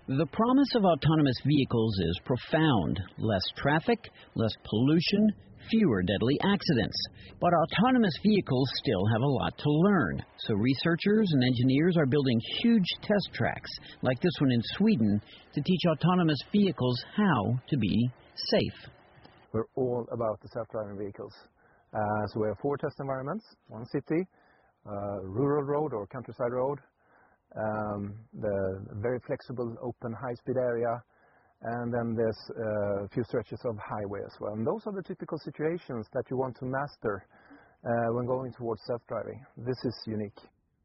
The promise of autonomous vehicles is profound. Less traffic, less pollution, fewer deadly accidents. But autonomous vehicles still have a lot to learn. So researchers and engineers are building huge test tracks, like this one in Sweden, to teach autonomous vehicles how to be safe. We're all about the self-driving vehicles. So we have 4 test environments, 1 city, rural road or countryside road, the very flexible open high-speed area, and then there's a few stretches of highway as well. And those are the typical situations that you want to master when going towards self-driving. This is unique.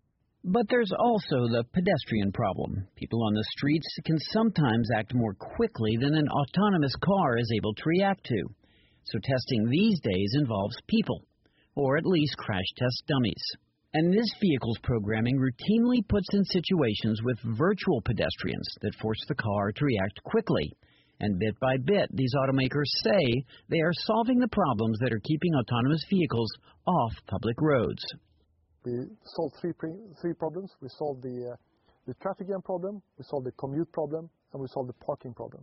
But there's also the pedestrian problem. People on the streets can sometimes act more quickly than an autonomous car is able to react to. So testing these days involves people, or at least crash test dummies. And this vehicle's programming routinely puts in situations with virtual pedestrians that force the car to react quickly. And bit by bit, these automakers say they are solving the problems that are keeping autonomous vehicles off public roads. We solved three problems. We solved the traffic jam problem, we solved the commute problem, and we solved the parking problem.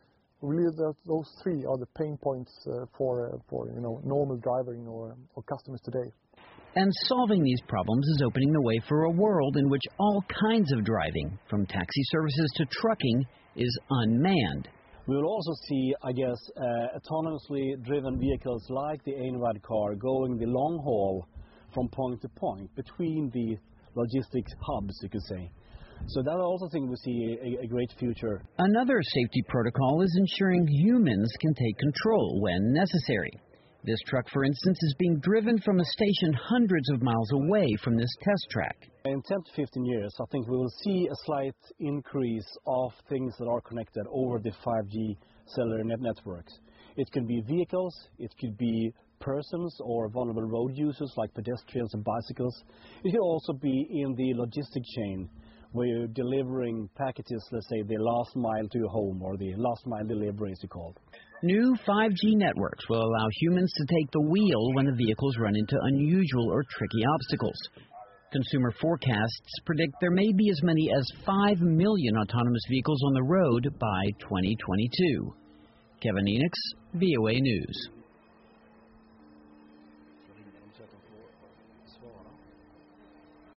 We believe that those 3 are the pain points for normal driving or customers today. And solving these problems is opening the way for a world in which all kinds of driving, from taxi services to trucking, is unmanned. We will also see, I guess, autonomously driven vehicles like the Einrad car going the long haul from point to point between the logistics hubs, you could say. So that I also think we see a great future. Another safety protocol is ensuring humans can take control when necessary. This truck, for instance, is being driven from a station hundreds of miles away from this test track. In 10 to 15 years, I think we will see a slight increase of things that are connected over the 5G cellular networks. It can be vehicles, it could be persons or vulnerable road users like pedestrians and bicycles. It could also be in the logistic chain, where you're delivering packages, let's say the last mile to your home, or the last mile delivery as it's called. New 5G networks will allow humans to take the wheel when the vehicles run into unusual or tricky obstacles. Consumer forecasts predict there may be as many as 5 million autonomous vehicles on the road by 2022. Kevin Enochs, VOA News.